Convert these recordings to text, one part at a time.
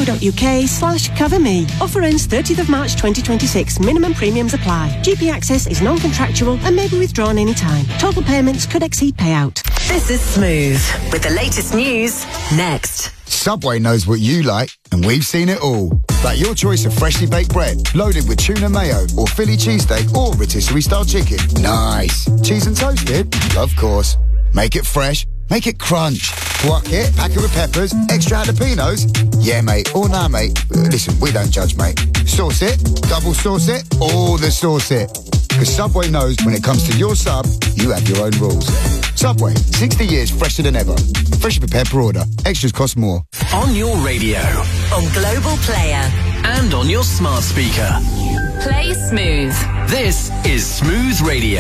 gp.co.uk/coverme. Offer ends 30th of March 2026. Minimum premiums apply. GP access is non-contractual and may be withdrawn anytime. Total payments could exceed payout. This is Smooth with the latest news next. Subway knows what you like, and we've seen it all. Like your choice of freshly baked bread, loaded with tuna mayo, or Philly cheesesteak, or rotisserie-style chicken. Nice. Cheese and toasted? Of course. Make it fresh. Make it crunch. Guac it, pack it with peppers, extra jalapenos. Yeah, mate. Or nah, mate. Listen, we don't judge, mate. Sauce it, double sauce it, all the sauce it. Because Subway knows when it comes to your sub, you have your own rules. Subway, 60 years fresher than ever. Freshly prepared per order. Extras cost more. On your radio. On Global Player. And on your smart speaker. Play Smooth. This is Smooth Radio.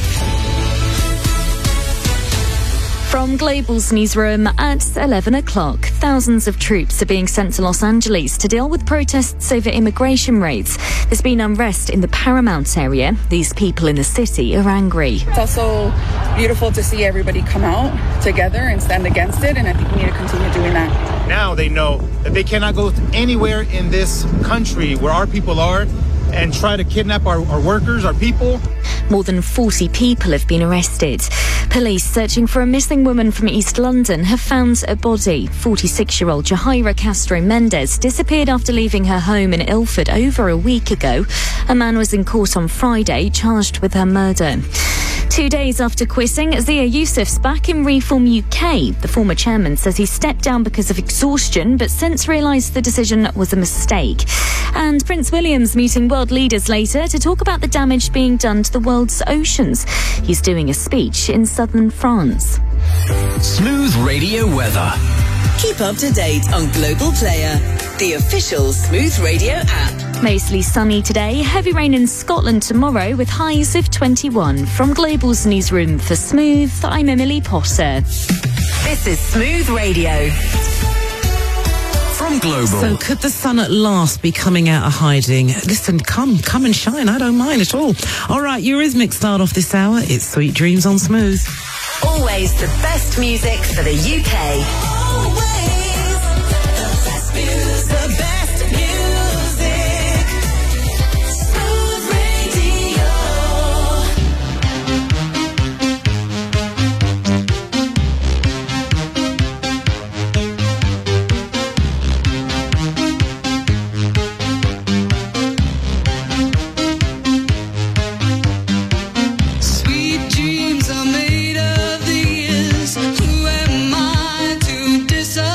From Global's newsroom at 11 o'clock, thousands of troops are being sent to Los Angeles to deal with protests over immigration raids. There's been unrest in the Paramount area. These people in the city are angry. It's also beautiful to see everybody come out together and stand against it, and I think we need to continue doing that. Now they know that they cannot go anywhere in this country where our people are and try to kidnap our workers, our people. More than 40 people have been arrested. Police searching for a missing woman from East London have found a body. 46-year-old Jahaira Castro Mendez disappeared after leaving her home in Ilford over a week ago. A man was in court on Friday charged with her murder. 2 days after quitting, Zia Youssef's back in Reform UK. The former chairman says he stepped down because of exhaustion, but since realised the decision was a mistake. And Prince William's meeting world leaders later to talk about the damage being done to the world's oceans. He's doing a speech in southern France. Smooth Radio weather. Keep up to date on Global Player, the official Smooth Radio app. Mostly sunny today, heavy rain in Scotland tomorrow with highs of 21. From Global's newsroom for Smooth, I'm Emily Potter. This is Smooth Radio. From Global. So could the sun at last be coming out of hiding? Listen, come and shine. I don't mind at all. All right, Eurythmics start off this hour. It's Sweet Dreams on Smooth. Always the best music for the UK. Always the best music. The best music. Smooth Radio. Sweet dreams are made of these. Who am I to decide?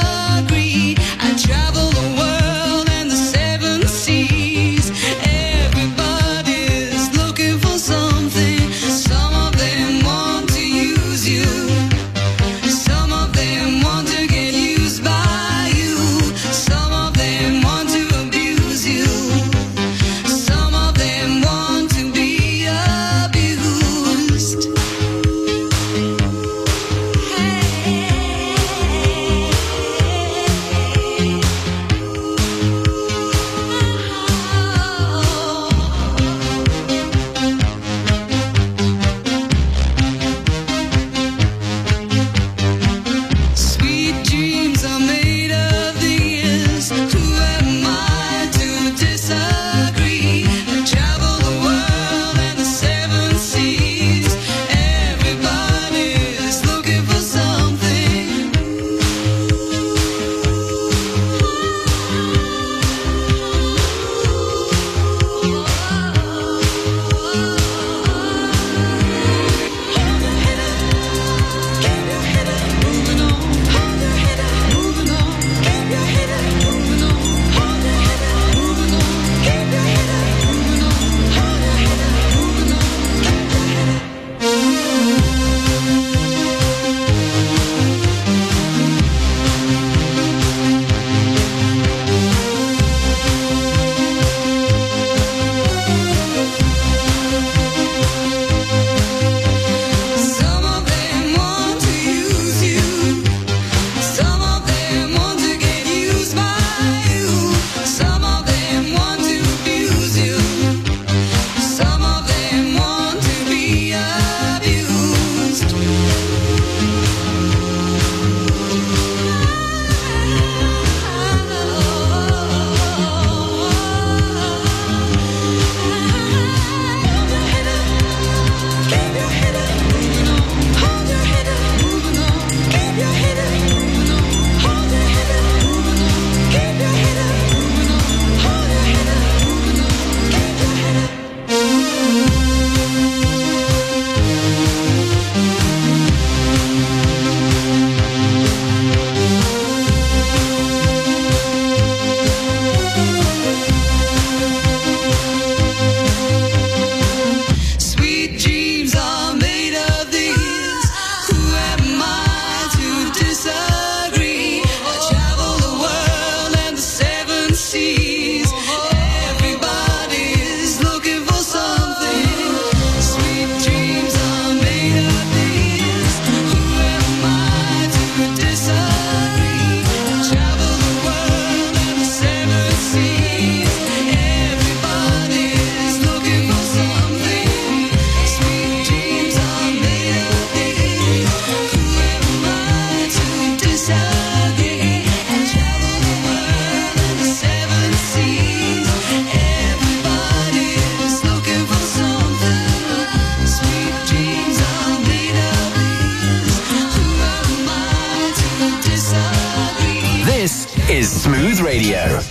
Smooth Radio.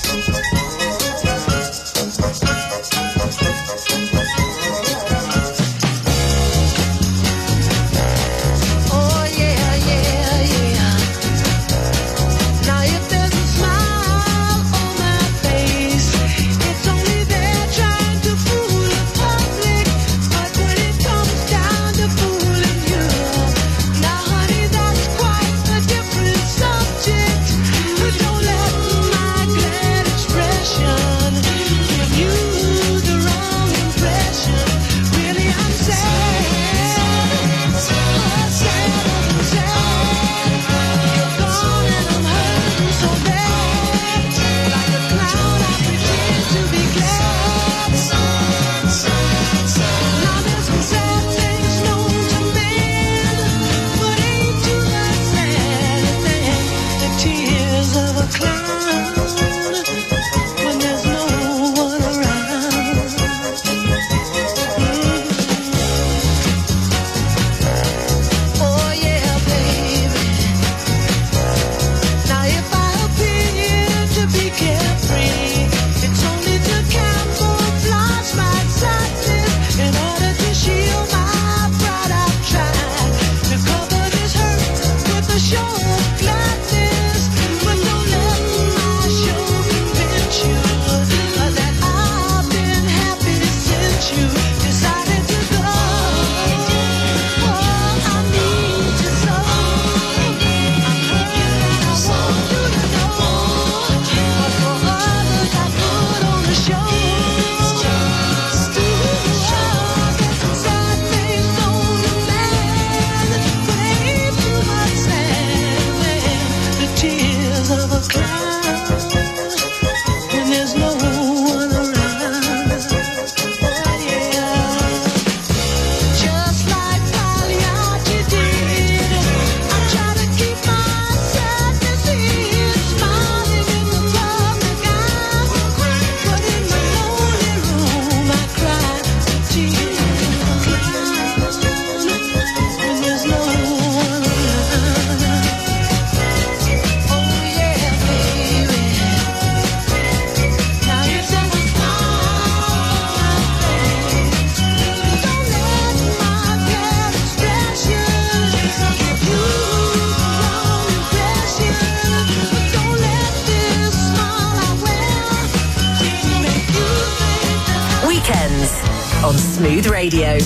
On Smooth Radio.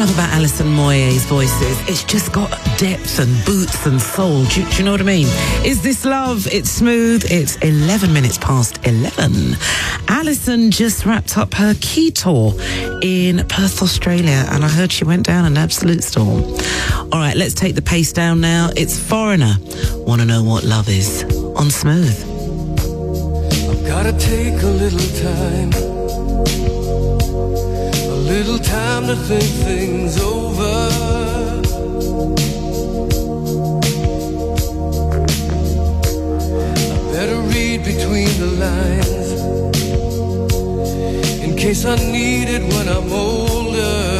enough about Alison Moyet's voices. It's just got depth and boots and soul. Do you know what I mean? Is This Love? It's smooth. It's 11 minutes past 11. Alison just wrapped up her Key Tour in Perth, Australia, and I heard she went down an absolute storm. All right, let's take the pace down now. It's Foreigner. Want to know what love is on Smooth. I've gotta take a little time to think things over. I better read between the lines in case I need it when I'm older.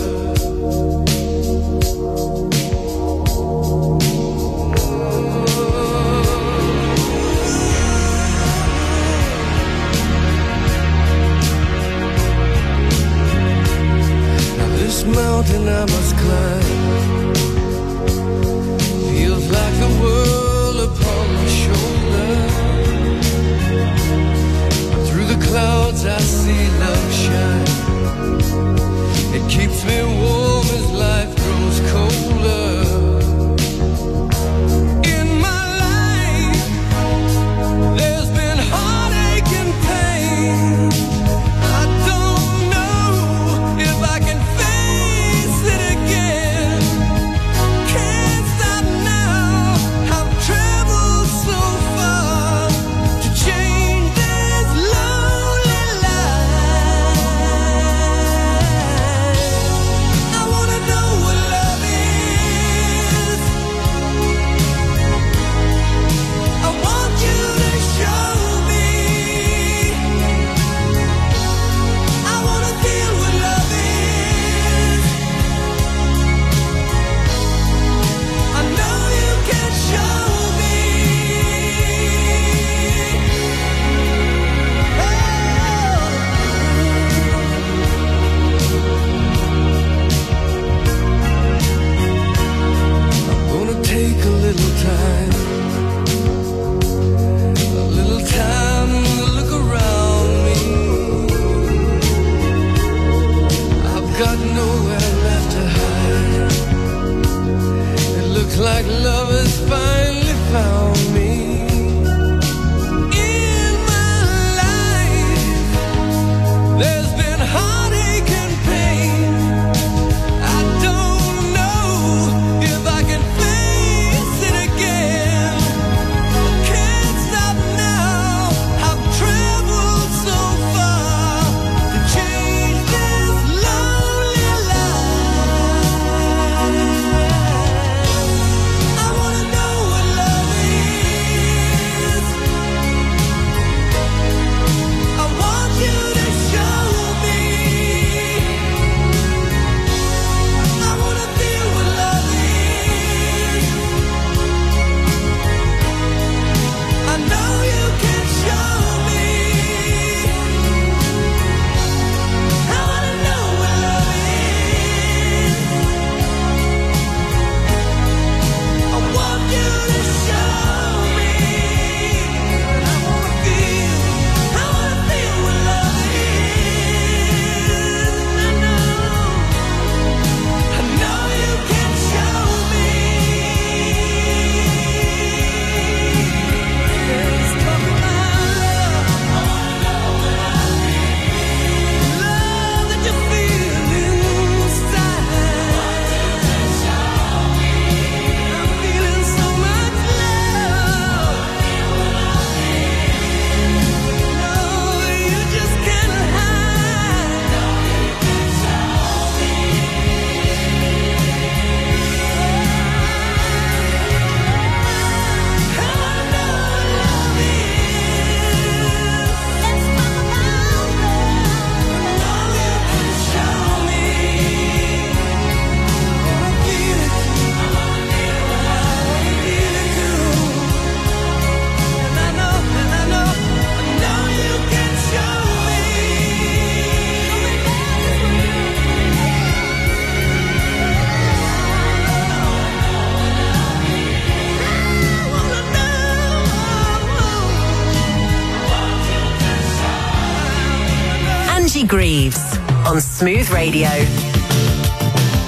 Mountain I must climb feels like the world upon my shoulder. Through the clouds I see love shine. It keeps me warm as life grows colder. In my life there's been heartache and pain. I don't know if I can like love has finally found me. In my life there's been heartache and pain. I don't know if I can face it again. Can't stop now. I've traveled so far to change this lonely life. Greaves on Smooth Radio.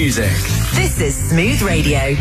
music. This is Smooth Radio.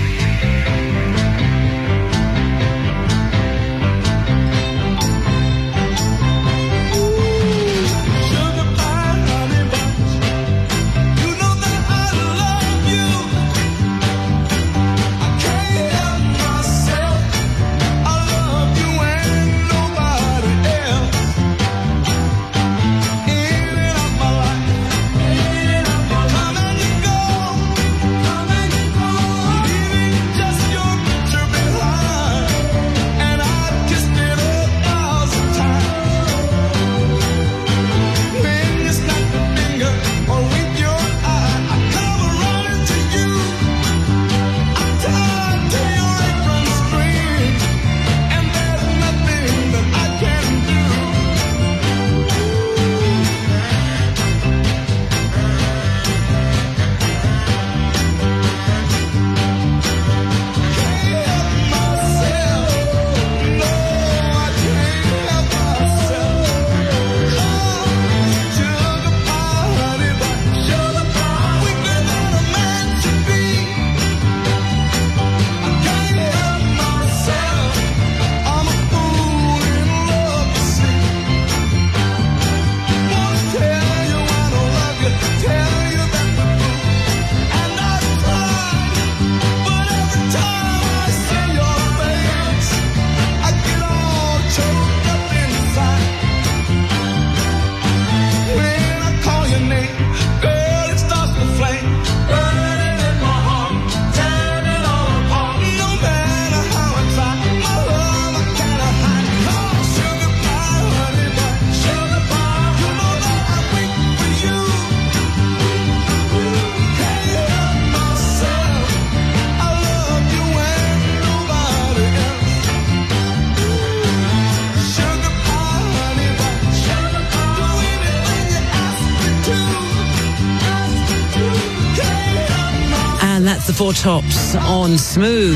The Four Tops on Smooth.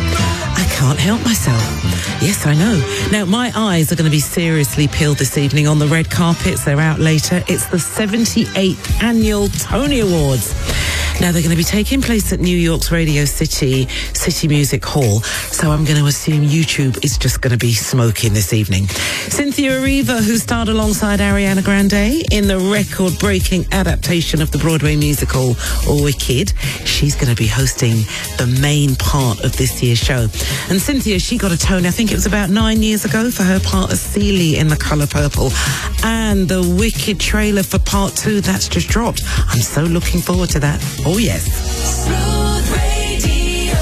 I can't help myself. Yes, I know. Now, my eyes are going to be seriously peeled this evening on the red carpets. They're out later. It's the 78th Annual Tony Awards. Now, they're going to be taking place at New York's Radio City Music Hall, so I'm going to assume YouTube is just going to be smoking this evening. Cynthia Erivo, who starred alongside Ariana Grande in the record-breaking adaptation of the Broadway musical Wicked, she's going to be hosting the main part of this year's show. And Cynthia, she got a Tony, I think it was about 9 years ago, for her part as Celie in The Colour Purple. And the Wicked trailer for part 2, that's just dropped. I'm so looking forward to that. Oh, yes. Smooth Radio.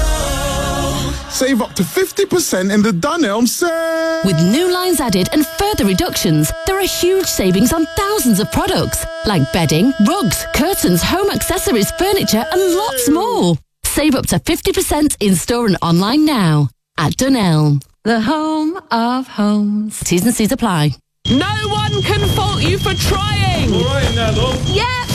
Save up to 50% in the Dunelm sale. With new lines added and further reductions, there are huge savings on thousands of products, like bedding, rugs, curtains, home accessories, furniture, and lots more. Save up to 50% in store and online now at Dunelm, the home of homes. T's and C's apply. No one can fault you for trying. All right now, love. Yep.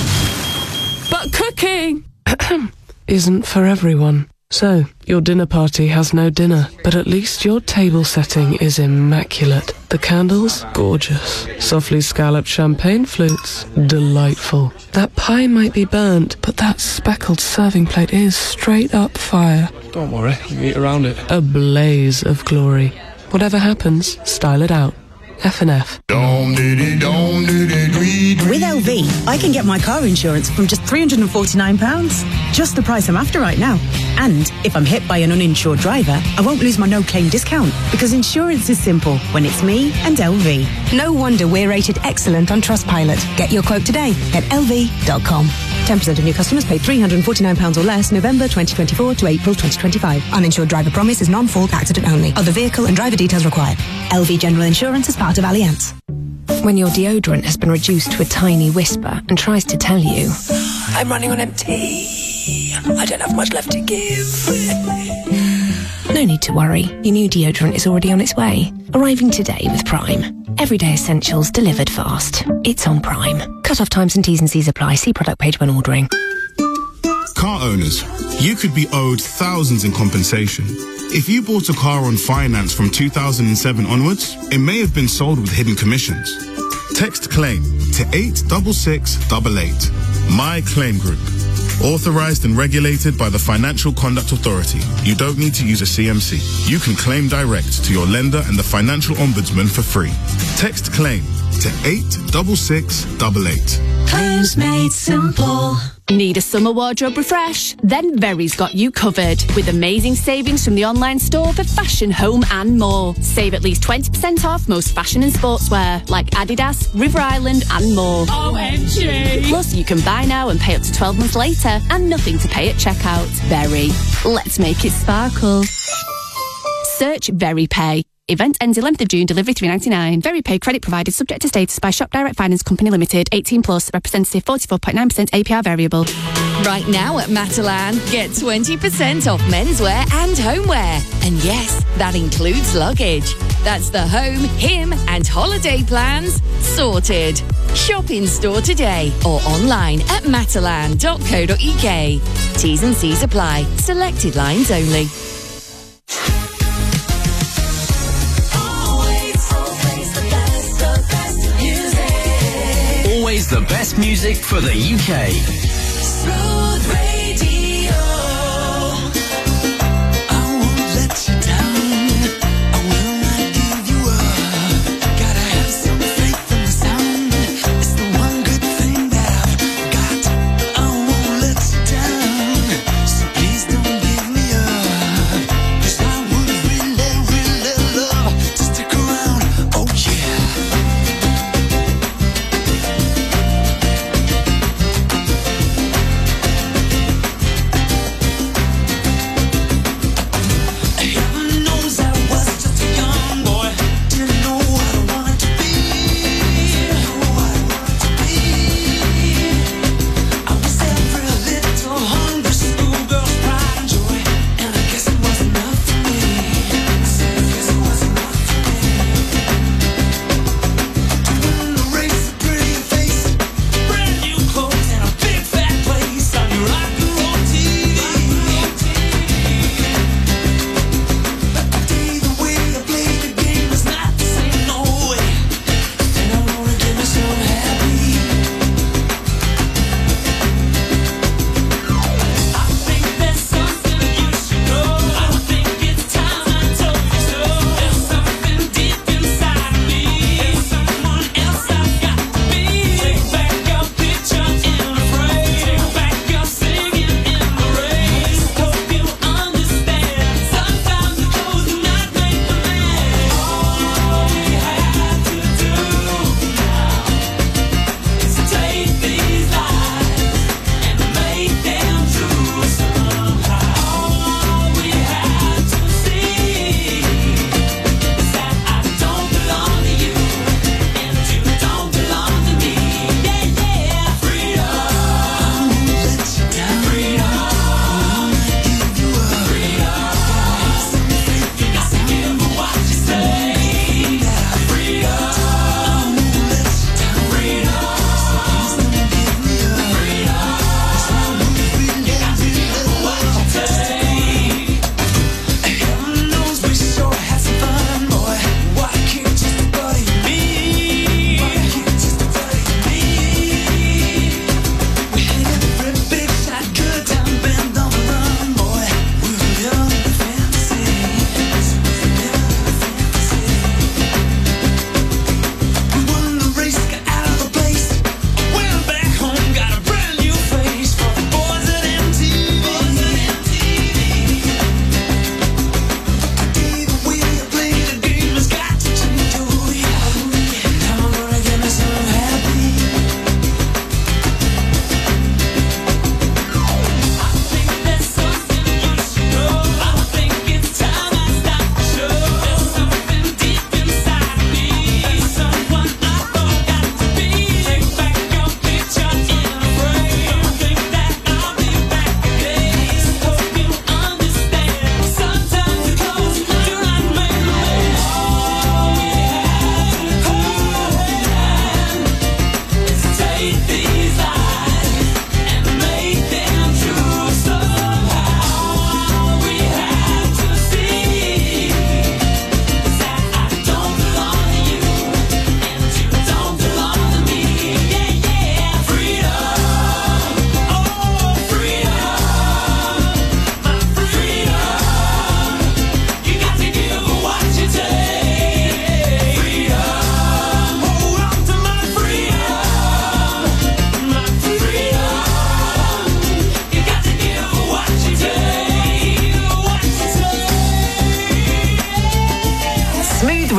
But cooking isn't for everyone. So, your dinner party has no dinner, but at least your table setting is immaculate. The candles, gorgeous. Softly scalloped champagne flutes, delightful. That pie might be burnt, but that speckled serving plate is straight up fire. Don't worry, we can eat around it. A blaze of glory. Whatever happens, style it out. F&F. With LV, I can get my car insurance from just £349. Just the price I'm after right now. And if I'm hit by an uninsured driver, I won't lose my no-claim discount, because insurance is simple when it's me and LV. No wonder we're rated excellent on Trustpilot. Get your quote today at lv.com. 10% of new customers pay £349 or less November 2024 to April 2025. Uninsured driver promise is non-fault accident only. Other vehicle and driver details required. LV General Insurance is part of Allianz. When your deodorant has been reduced to a tiny whisper and tries to tell you, I'm running on empty, I don't have much left to give. No need to worry. Your new deodorant is already on its way. Arriving today with Prime. Everyday essentials delivered fast. It's on Prime. Cut-off times and T's and C's apply. See product page when ordering. Car owners, you could be owed thousands in compensation. If you bought a car on finance from 2007 onwards, it may have been sold with hidden commissions. Text CLAIM to 86688. My Claim Group. Authorized and regulated by the Financial Conduct Authority. You don't need to use a CMC. You can claim direct to your lender and the Financial Ombudsman for free. Text CLAIM to 86688. Claims made simple. Need a summer wardrobe refresh? Then Very's got you covered with amazing savings from the online store for fashion, home and more. Save at least 20% off most fashion and sportswear like Adidas, River Island and more. OMG! Plus you can buy now and pay up to 12 months later and nothing to pay at checkout. Very. Let's make it sparkle. Search Very Pay. Event ends 11th of June, delivery $3.99. Very Pay credit provided subject to status by Shop Direct Finance Company Limited. 18 plus, representative 44.9% APR variable. Right now at Matalan, get 20% off menswear and homeware. And yes, that includes luggage. That's the home, him and holiday plans sorted. Shop in store today or online at matalan.co.uk. T's and C's apply. Selected lines only. Always the best music for the UK. Smooth Radio. I won't let you down. I will not give you up. Gotta have some faith in the sound. It's the one good thing that I've got. I won't let you down. So please don't give me up. 'Cause I would really, really love to stick around. Oh yeah.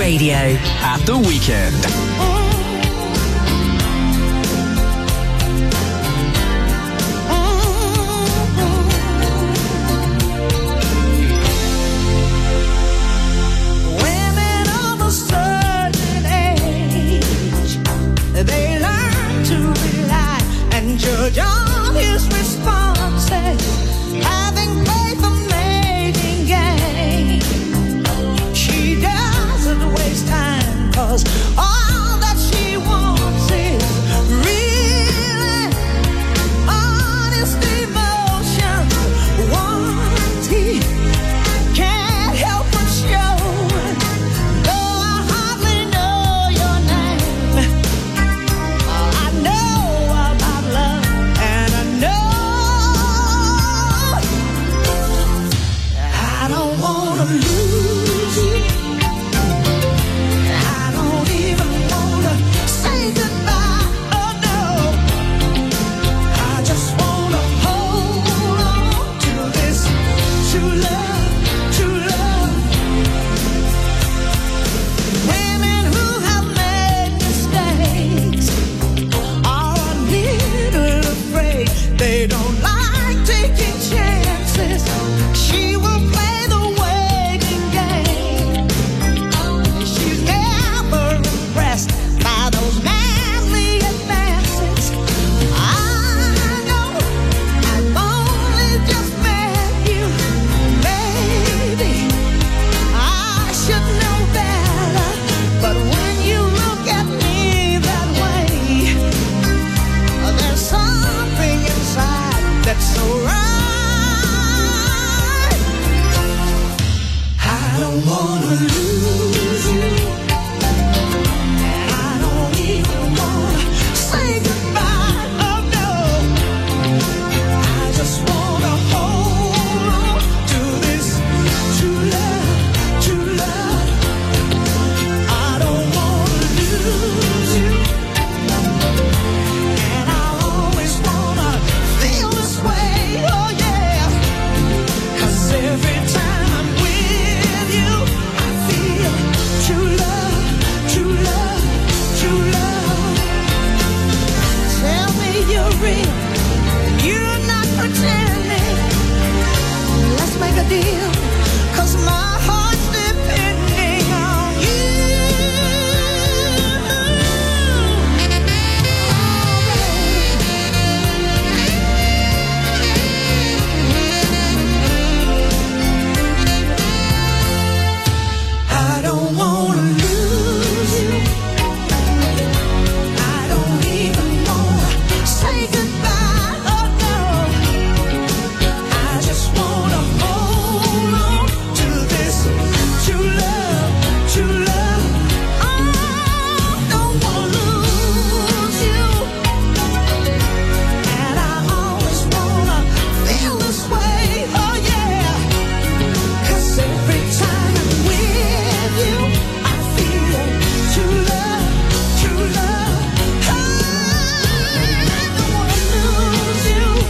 Radio. At the weekend. Women of a certain age, they learn to rely and judge on his responses, having faith of making gain. She doesn't waste time, 'cause all that she wants is real honest emotion. What he can't help but show, though I hardly know your name, I know about love, and I know I don't wanna lose you. I don't even wanna say goodbye, oh no. I just wanna hold on to this true love, true love. Women who have made mistakes are a little afraid. They don't like taking chances. She will play the waiting game. She's never impressed by those manly advances. I know I've only just met you. Maybe I should know better, but when you look at me that way, there's something inside that's so right. I don't wanna lose you. I don't even wanna say goodbye, oh no. I just wanna hold on to this true love, true love. I don't wanna lose you, and I always wanna feel this way, oh yeah. 'Cause every time I'm with you, I feel true love, true love, true love. Tell me you're real, you're not pretending. Let's make a deal, 'cause my heart's depending on I don't wanna lose you. I don't even wanna say goodbye, oh no. I just wanna hold on to this true love, true love. I don't wanna lose you, and I always wanna feel this way, oh yeah. 'Cause every time I'm with you, I feel true love, true love. I don't wanna lose you.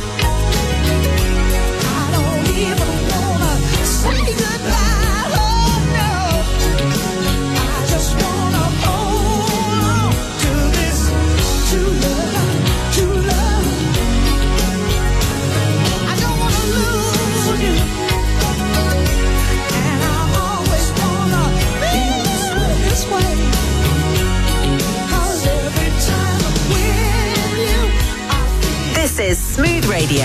I don't even wanna say goodbye, oh no. I just wanna hold on to this true love, true love. I don't wanna lose you, and I always wanna feel this way. 'Cause every time I'm with you, This is Smooth Radio.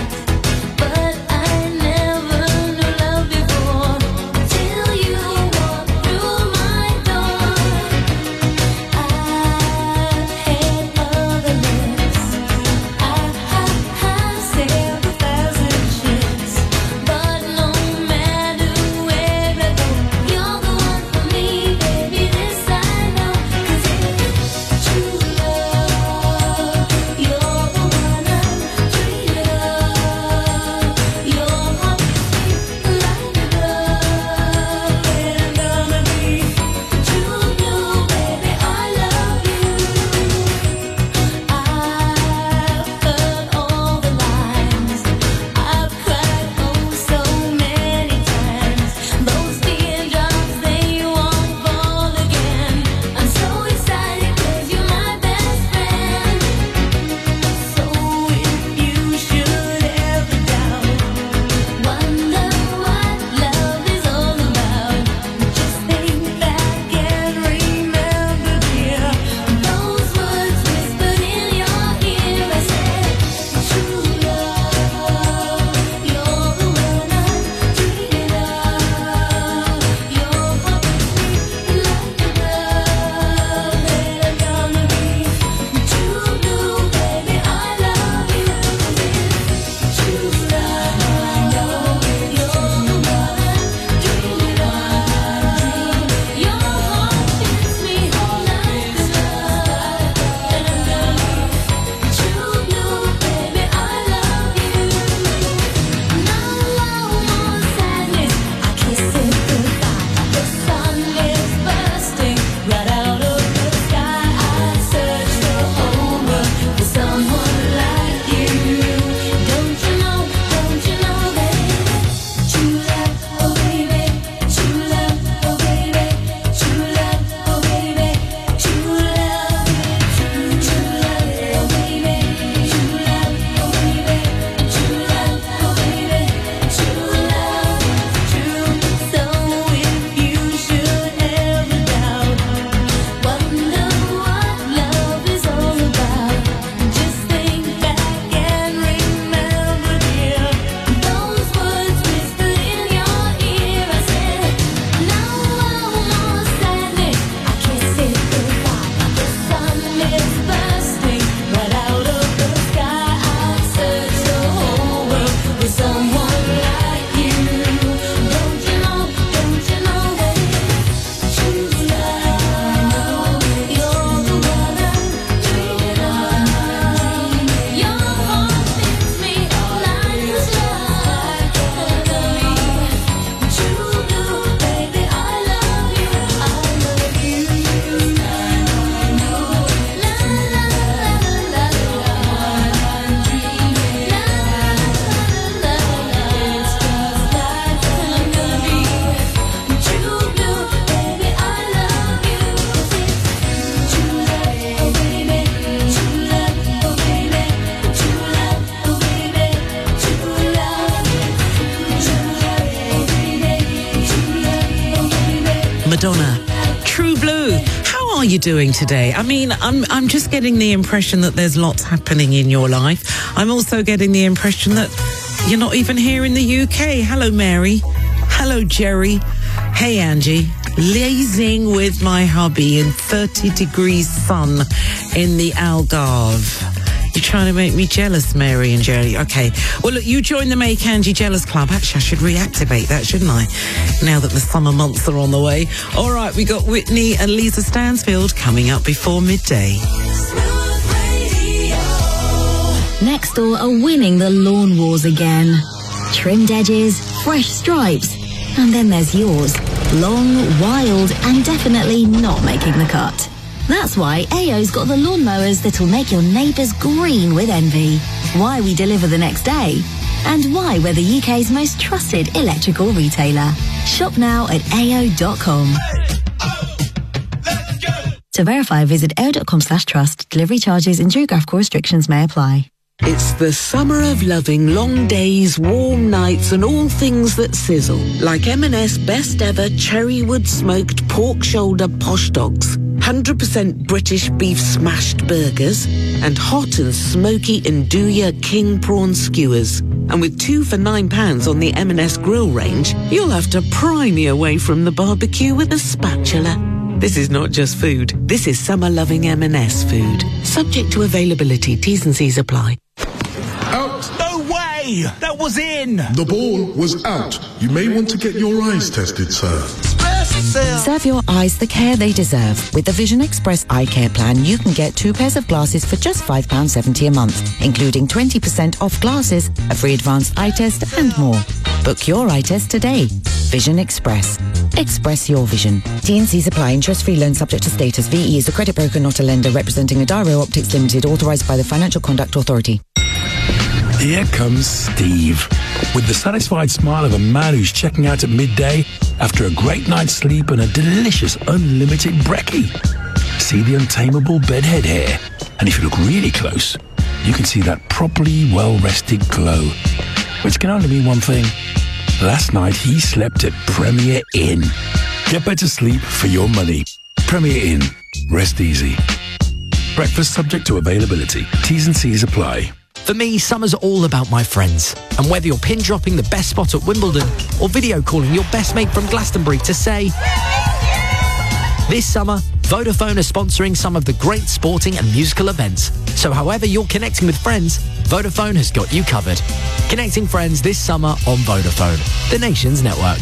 but I never knew love before till you walked Madonna. True Blue. How are you doing today? I mean, I'm just getting the impression that there's lots happening in your life. I'm also getting the impression that you're not even here in the UK. Hello, Mary. Hello, Jerry. Hey, Angie. Lazing with my hubby in 30 degrees sun in the Algarve. You're trying to make me jealous, Mary and Jerry. Okay. Well, look, you join the Make Angie Jealous Club. Actually, I should reactivate that, shouldn't I? Now that the summer months are on the way. All right, we got Whitney and Lisa Stansfield coming up before midday. Next Door are winning the lawn wars again. Trimmed edges, fresh stripes, and then there's yours. Long, wild, and definitely not making the cut. That's why AO's got the lawnmowers that'll make your neighbours green with envy. Why we deliver the next day. And why we're the UK's most trusted electrical retailer. Shop now at AO.com. To verify, visit AO.com/trust. Delivery charges and geographical restrictions may apply. It's the summer of loving long days, warm nights and all things that sizzle. Like M&S best ever cherrywood smoked pork shoulder posh dogs, 100% British beef smashed burgers and hot and smoky Nduja king prawn skewers. And with 2 for £9 on the M&S grill range, you'll have to pry me away from the barbecue with a spatula. This is not just food. This is summer-loving M&S food. Subject to availability. T's and C's apply. Out. No way! That was in! The ball was out. You may want to get your eyes tested, sir. Serve your eyes the care they deserve. With the Vision Express Eye Care Plan, you can get 2 pairs of glasses for just £5.70 a month, including 20% off glasses, a free advanced eye test and more. Book your eye test today. Vision Express. Express your vision. T&Cs apply. Interest-free loan subject to status. VE is a credit broker, not a lender, representing Adaro Optics Limited, authorised by the Financial Conduct Authority. Here comes Steve, with the satisfied smile of a man who's checking out at midday after a great night's sleep and a delicious unlimited brekkie. See the untamable bedhead hair, and if you look really close, you can see that properly well-rested glow, which can only mean one thing. Last night he slept at Premier Inn. Get better sleep for your money. Premier Inn. Rest easy. Breakfast subject to availability. T's and C's apply. For me, summer's all about my friends. And whether you're pin dropping the best spot at Wimbledon or video calling your best mate from Glastonbury to say... This summer, Vodafone are sponsoring some of the great sporting and musical events. So however you're connecting with friends, Vodafone has got you covered. Connecting friends this summer on Vodafone, the nation's network.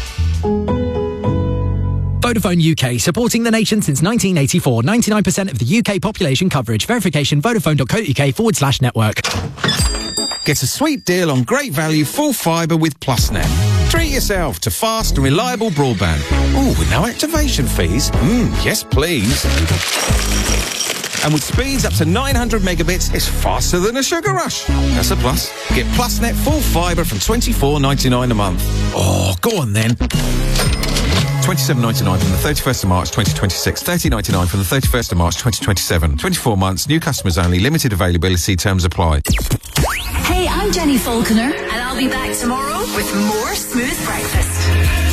Vodafone UK, supporting the nation since 1984. 99% of the UK population coverage. Verification, vodafone.co.uk/network. Get a sweet deal on great value full fibre with PlusNet. Treat yourself to fast and reliable broadband. Ooh, with no activation fees? Yes, please. And with speeds up to 900 megabits, it's faster than a sugar rush. That's a plus. Get PlusNet full fibre from $24.99 a month. Oh, go on then. $27.99 from the 31st of March 2026, $30.99 from the 31st of March 2027. 24 months, new customers only, limited availability, terms apply. Hey, I'm Jenny Falconer, and I'll be back tomorrow with more Smooth Breakfast.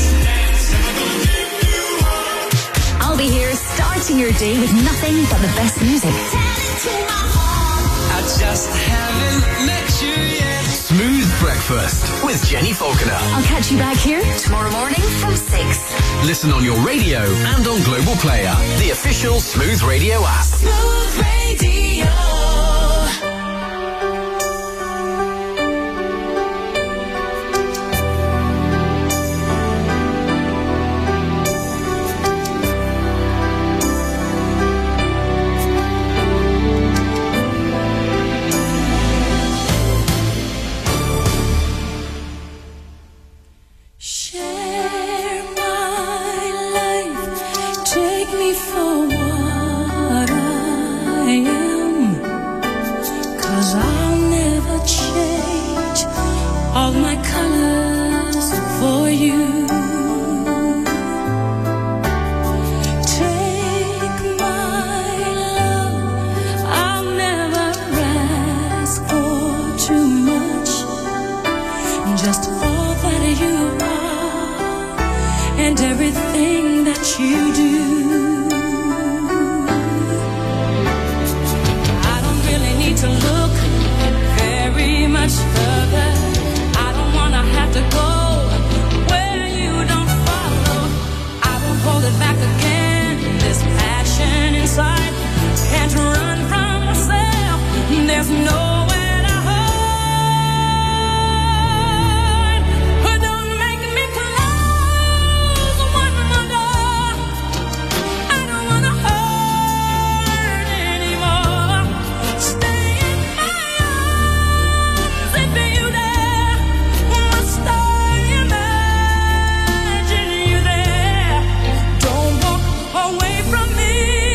I'll be here starting your day with nothing but the best music. I just haven't met you yet. Smooth Breakfast with Jenny Falconer. I'll catch you back here tomorrow morning from 6. Listen on your radio and on Global Player, the official Smooth Radio app. Smooth Radio. you do. I don't really need to look very much further. I don't wanna have to go where you don't follow. I won't hold it back again. This passion inside can't run from myself. There's nowhere to hide. But don't make me close one more door. I don't wanna hurt anymore. Stay in my arms if you dare. Must I imagine you there? Don't walk away from me.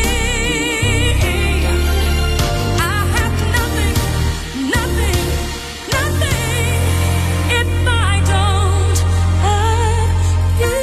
I have nothing, nothing, nothing if I don't have you.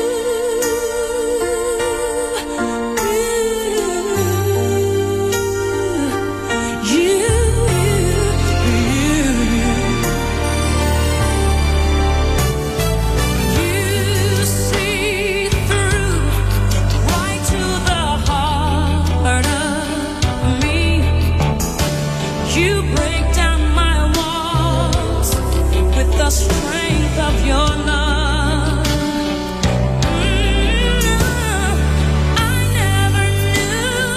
You see through right to the heart of me. You break down my walls with the strength of your love. I never knew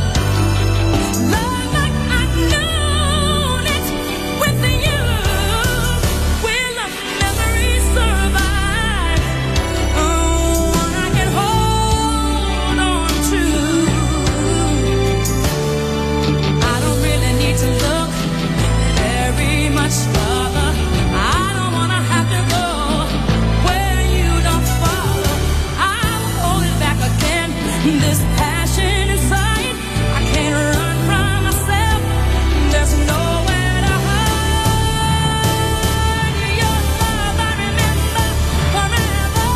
love like I've known it with you. Will a memory survive? One I can hold on to. I don't really need to look very much further. I don't wanna have to go where you don't follow. I'll hold it back again. This passion inside, I can't run from myself. There's nowhere to hide. Your love I remember forever.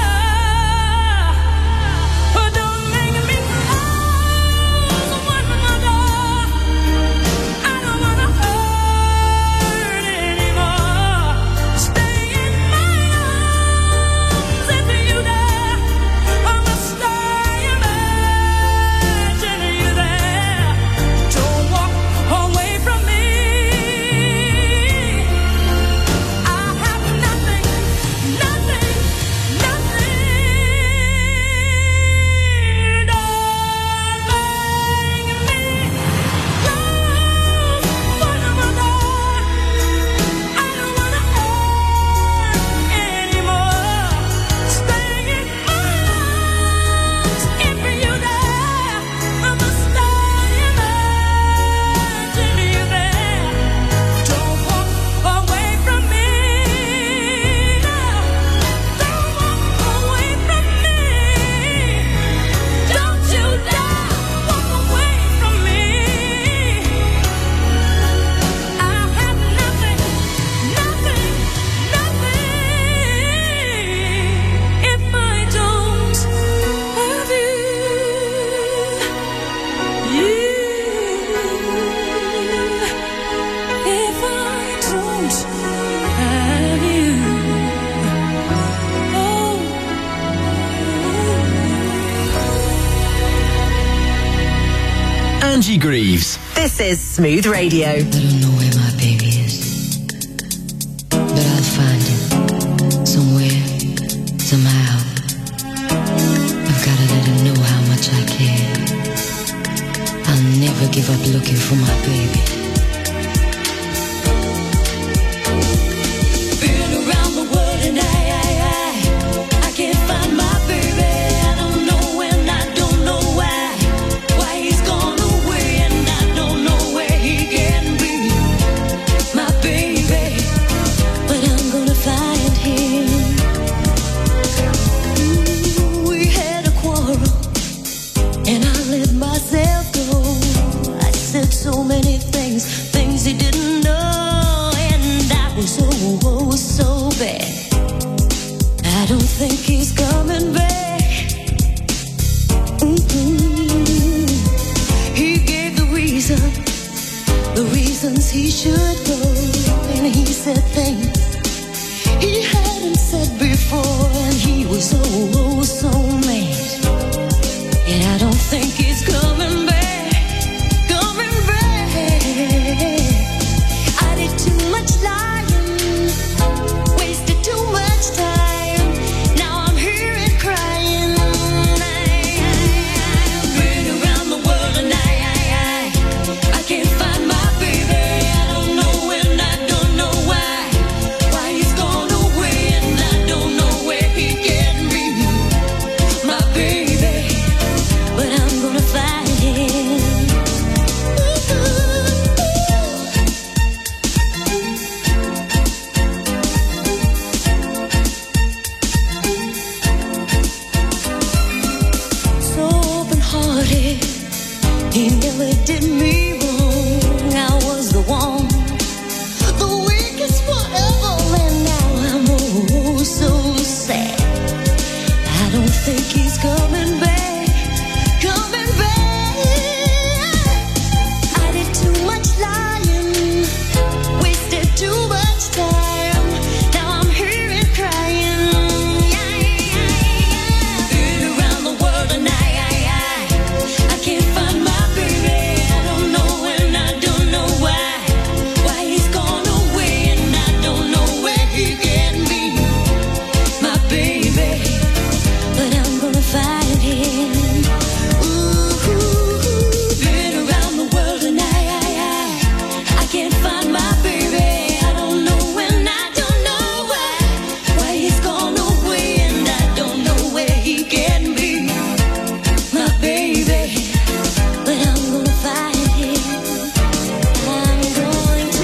But don't make me close one more door. I don't wanna hurt anymore. Stay in my arms if you dare. I must imagine you there. Don't walk away from me. I have nothing, nothing, nothing. Don't make me close one more door. I don't wanna hurt anymore. Stay in my arms if you dare. I must imagine you there. Don't walk away from me. Don't walk away from me. Don't you dare walk away from me. I have nothing, nothing, nothing if I don't have you. If I don't have you. Angie Greaves. This is Smooth Radio. I don't know where my baby is, but I'll find him somewhere, somehow. I've gotta let him know how much I care. I'll never give up looking for my baby. Been around the world and I can't find my baby. I don't know when, I don't know why he's gone away, and I don't know where he can be, my baby. But I'm gonna find him. We had a quarrel, and I let myself go. I said so many things he didn't know, and I was so bad. I don't think he's coming back. He gave the reasons he should go, and he said things he hadn't said before, and he was so mad. and I don't think it's coming back, coming back. I did too much lying, wasted too much time. Now I'm here and crying. I've been around the world and I can't find my baby. I don't know and I don't know why he's gone away and I don't know where he can be, my baby. But I'm gonna find him. So open-hearted, he never did me wrong. I was the one, the weakest one ever, and now I'm oh so sad. I don't think he's coming back, coming back. I did too much lying, wasted too much time. Now I'm here and crying. Been around the world and I can't find my baby. I don't know and I don't know why he's gone away and I don't know where he can be, my baby. But I'm gonna find him. Ooh, been around the world and I can't find my baby. I don't know and I don't know why he's gone away and I don't know where he can be, my baby. But I'm gonna find him. I'm going to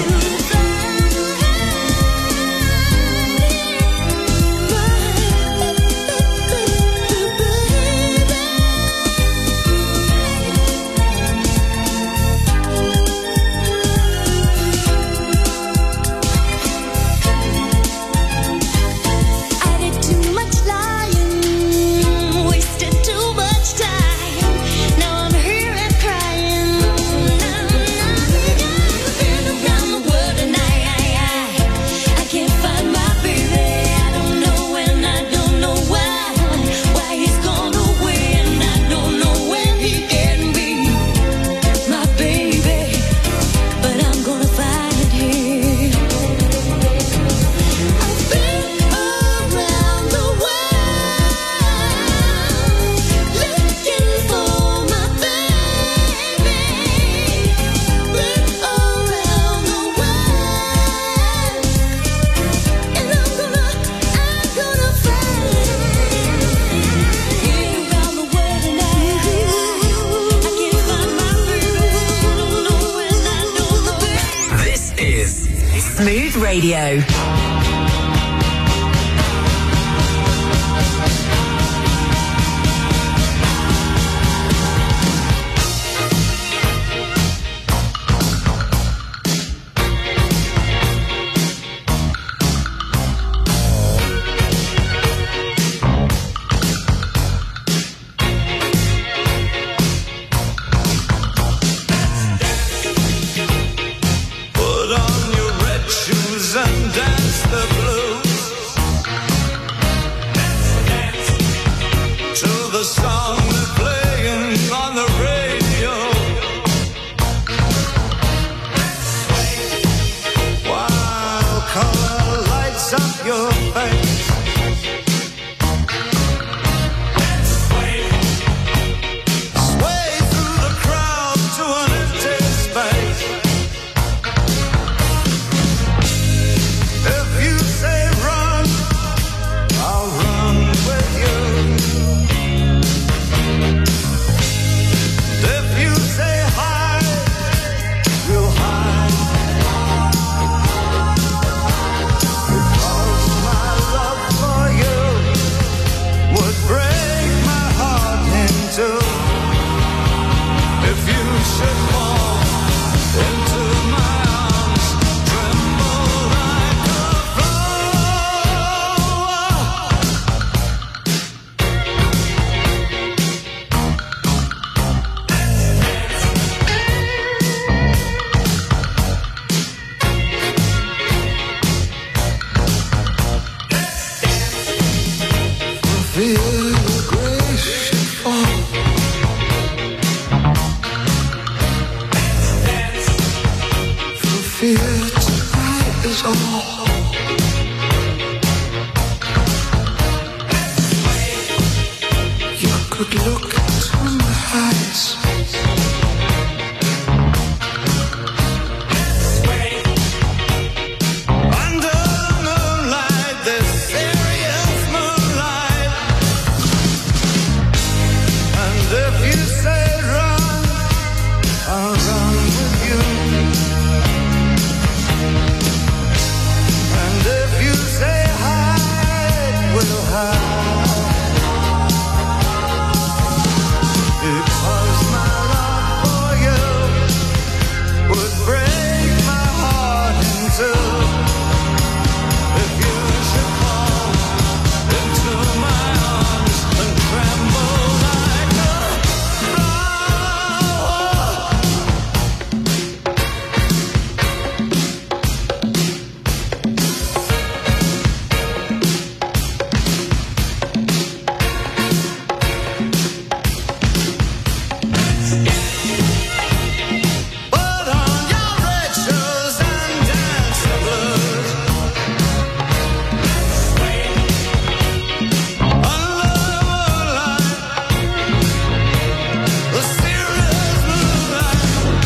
I did too much lying, wasted too much time. Now I'm here and crying. Been around the world and I can't find my baby. I don't know and I don't know why he's gone away and I don't know where he can be, my baby. But I'm gonna find him. I've been around the world looking for my baby. Been around the world, and I'm gonna find him. Been around the world and I can't find my baby. I don't know and I don't know. This is Smooth Radio. Put on your red shoes and dance the fear tonight is all. You could look into my eyes. Under the moonlight, this serious moonlight. And if you say run, I'll run with you. And if you say hide, we'll hide. Because my love for you would break my heart in two. If you should fall into my arms and tremble like a put on your red shoes and dance the blues. Under the moonlight, the serious moonlight.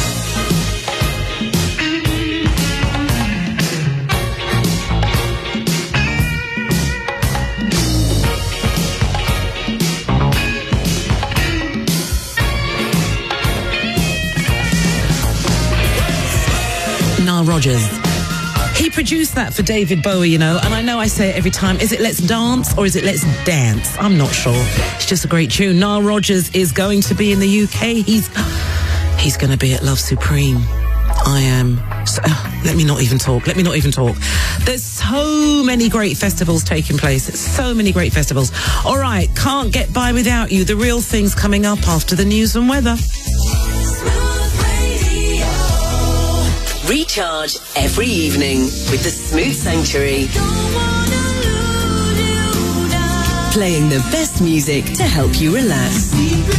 Nile Rodgers. He produced that for David Bowie, you know, and I know I say it every time. Is it Let's Dance or is it Let's Dance? I'm not sure. It's just a great tune. Nile Rodgers is going to be in the UK. He's going to be at Love Supreme. I am. So, let me not even talk. There's so many great festivals taking place. So many great festivals. All right, can't get by without you. The real thing's coming up after the news and weather. Recharge every evening with the Smooth Sanctuary. Playing the best music to help you relax.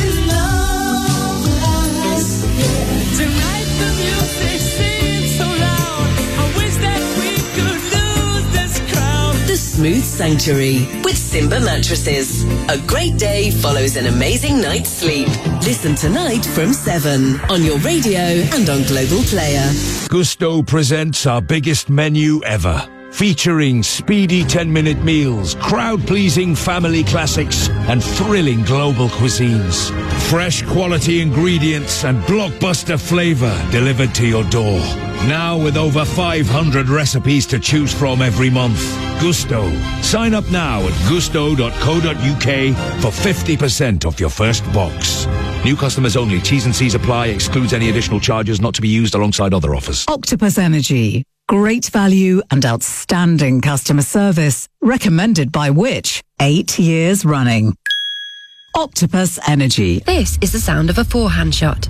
Tonight the music seems so loud. I wish that we could lose this crowd. The Smooth Sanctuary with Simba Mattresses. A great day follows an amazing night's sleep. Listen tonight from 7 on your radio and on Global Player. Gusto presents our biggest menu ever, featuring speedy 10-minute meals, crowd-pleasing family classics, and thrilling global cuisines. Fresh quality ingredients and blockbuster flavor delivered to your door. Now with over 500 recipes to choose from every month. Gusto. Sign up now at gusto.co.uk for 50% off your first box. New customers only. T's and C's apply. Excludes any additional charges not to be used alongside other offers. Octopus Energy. Great value and outstanding customer service. Recommended by Which? 8 years running. Octopus Energy. This is the sound of a forehand shot.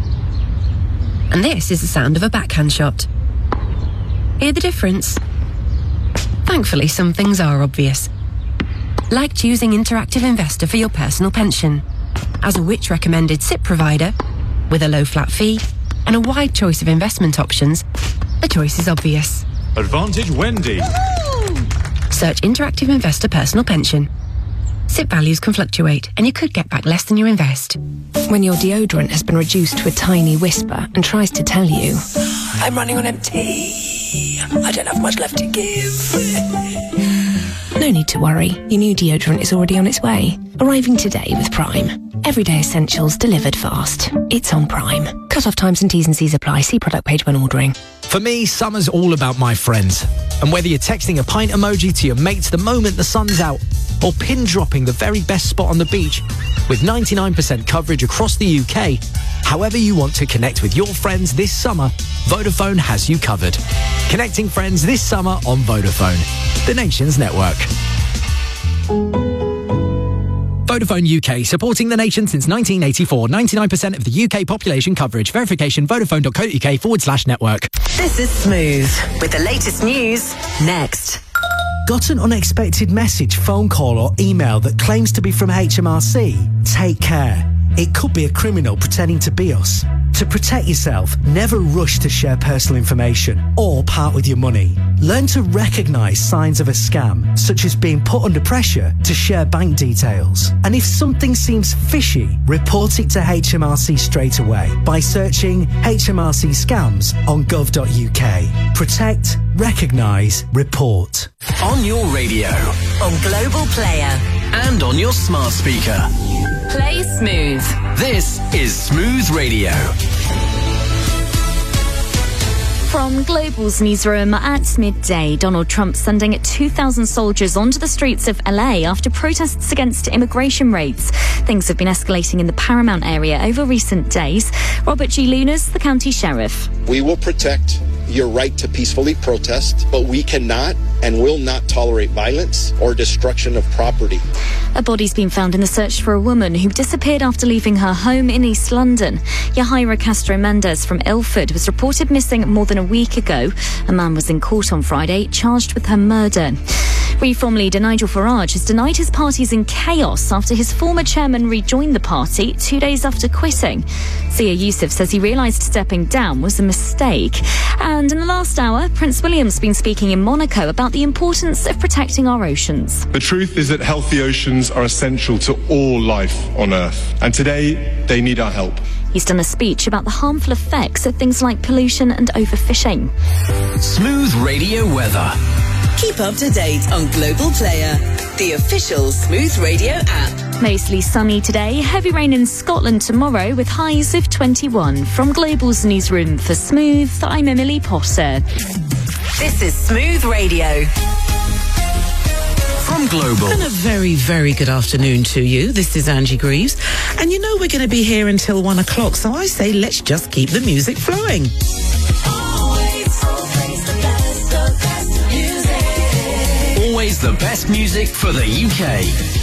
And this is the sound of a backhand shot. Hear the difference? Thankfully, some things are obvious. Like choosing Interactive Investor for your personal pension. As a Which recommended SIP provider, with a low flat fee and a wide choice of investment options, the choice is obvious. Advantage Wendy. Search Interactive Investor Personal Pension. SIP values can fluctuate and you could get back less than you invest. When your deodorant has been reduced to a tiny whisper and tries to tell you, I'm running on empty, I don't have much left to give. No need to worry, your new deodorant is already on its way. Arriving today with Prime. Everyday essentials delivered fast. It's on Prime. Cut-off times and T's and C's apply. See product page when ordering. For me, summer's all about my friends. And whether you're texting a pint emoji to your mates the moment the sun's out, or pin dropping the very best spot on the beach, with 99% coverage across the UK, however you want to connect with your friends this summer, Vodafone has you covered. Connecting friends this summer on Vodafone, the nation's network. Vodafone UK, supporting the nation since 1984. 99% of the UK population coverage. Verification, vodafone.co.uk/network. This is Smooth with the latest news next. Got an unexpected message, phone call or email that claims to be from HMRC? Take care. It could be a criminal pretending to be us. To protect yourself, never rush to share personal information or part with your money. Learn to recognise signs of a scam, such as being put under pressure to share bank details. And if something seems fishy, report it to HMRC straight away by searching HMRC scams on gov.uk. Protect, recognise, report. On your radio, On Global Player. and on your smart speaker. Play Smooth. This is Smooth Radio. From Global's newsroom at midday, Donald Trump sending 2,000 soldiers onto the streets of LA after protests against immigration raids. Things have been escalating in the Paramount area over recent days. Robert G. Lunas, the county sheriff. We will protect your right to peacefully protest, but we cannot and will not tolerate violence or destruction of property. A body's been found in the search for a woman who disappeared after leaving her home in East London. Yahaira Castro Mendez from Ilford was reported missing more than a week ago. A man was in court on Friday, charged with her murder. Reform leader Nigel Farage has denied his party's in chaos after his former chairman rejoined the party 2 days after quitting. Zia Youssef says he realised stepping down was a mistake. And in the last hour, Prince William's been speaking in Monaco about the importance of protecting our oceans. The truth is that healthy oceans are essential to all life on Earth, and today they need our help. He's done a speech about the harmful effects of things like pollution and overfishing. Smooth Radio weather. Keep up to date on Global Player, the official Smooth Radio app. Mostly sunny today, heavy rain in Scotland tomorrow with highs of 21. From Global's newsroom for Smooth, I'm Emily Potter. This is Smooth Radio. From Global. And a very, very good afternoon to you. This is Angie Greaves. And you know we're going to be here until 1 o'clock, so I say let's just keep the music flowing. Always the best music for the UK.